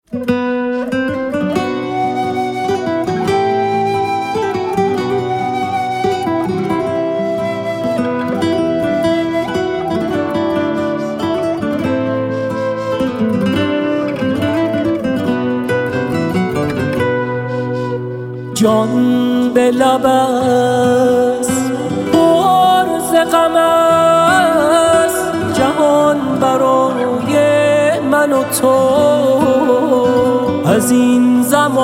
جان به لب است پر ز غم است، جهان برای من و تو از این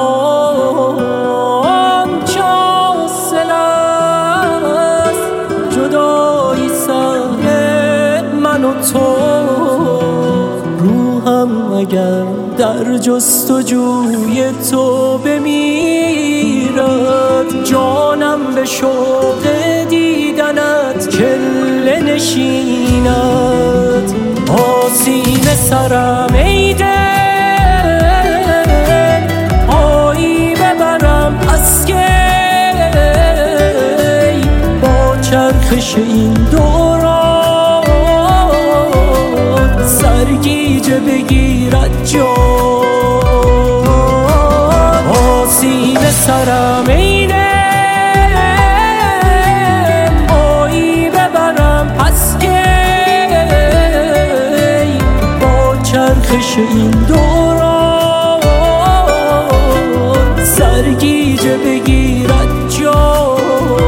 زمان چه حاصل است، جدایی سر من و تو. روحم اگر در جستجوی تو بمیرد، جانم به شوق دیدنت کله نشیند. آسین سرم ای دل، پایی ببرم از کی، با چرخش این دوران سرگیجه بگیرد جان. آسین سرم ای دل، پایی ببرم پس کی، با چرخش این دوران سرگیجه بگیرد جان.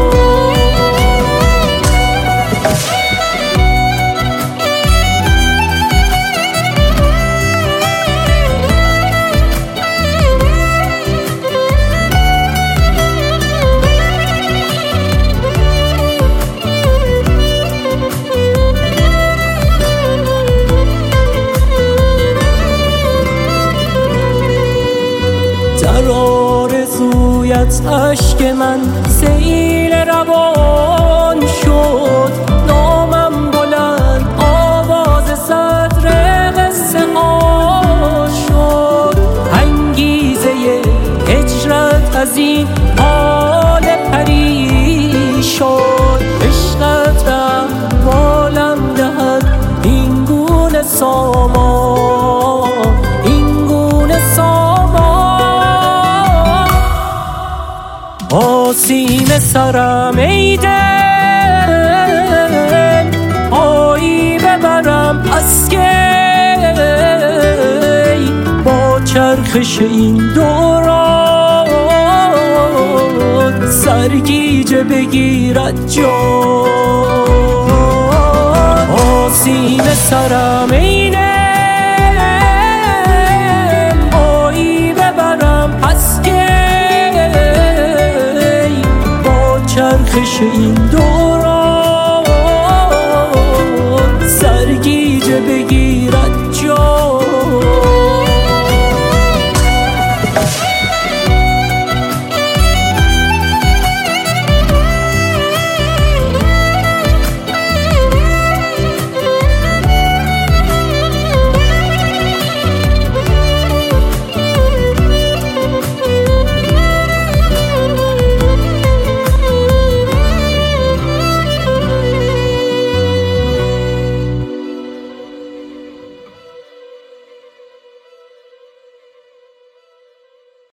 در آرزویت اشک من سیل روان شد، نامم بلند آواز صدر قصه ها شد. انگیزه هجرت از این حال پریشان، عشقت احوالم دهد این گونه سامان، این گونه سامان. آسین سرم ای دل، پایی ببرم از کی، با چرخش این دوران سرگیجه بگیرد جان. آسین سرم ای دل، پایی ببرم پس کی، چرخش این دوران سرگیجه بگیرد